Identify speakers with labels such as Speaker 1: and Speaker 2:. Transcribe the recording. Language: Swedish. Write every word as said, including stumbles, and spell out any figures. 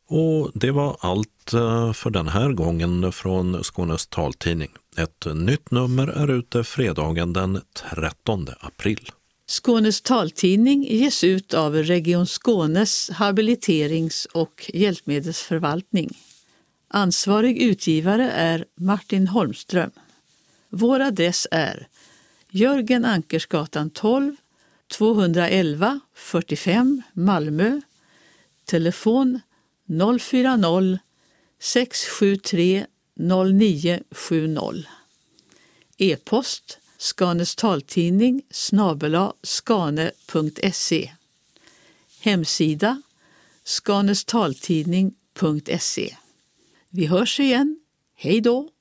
Speaker 1: Och det var allt för den här gången från Skånes taltidning. Ett nytt nummer är ute fredagen den trettonde april.
Speaker 2: Skånes taltidning ges ut av Region Skånes habiliterings- och hjälpmedelsförvaltning. Ansvarig utgivare är Martin Holmström. Vår adress är Jörgen Ankersgatan tolv, tvåhundraelva fyrtiofem Malmö. Telefon noll fyra noll sex sju tre noll nio sju noll. E-post Skanes taltidning snabel-a skane punkt se. Hemsida skanestaltidning punkt se. Vi hörs igen. Hej då!